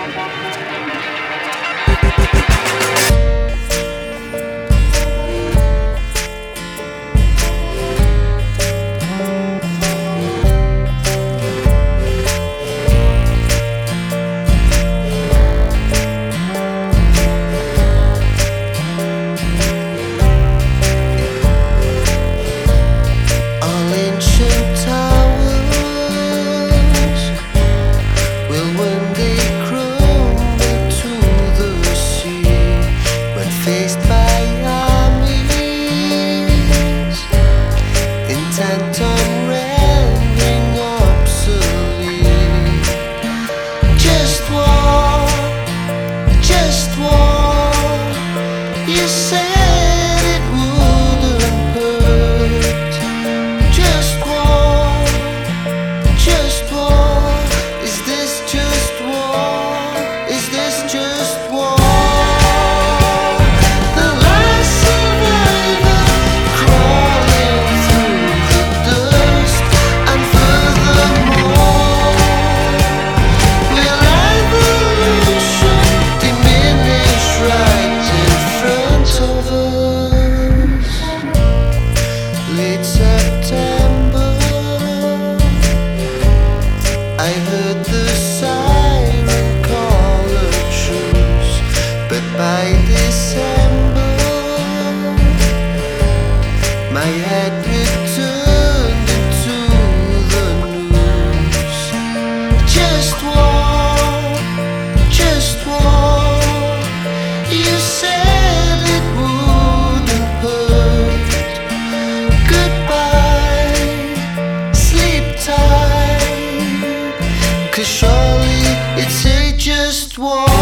You said it wouldn't hurt. Just war. Is this just war? Is this just war? The last survivor crawling through the dust, and furthermore, will evolution diminish right in front of us? Late September, I heard the siren call a truce, but by December, my head returned into the news. Just war. You said it wouldn't hurt. Goodbye, sleep tight, 'cause surely it's a just war.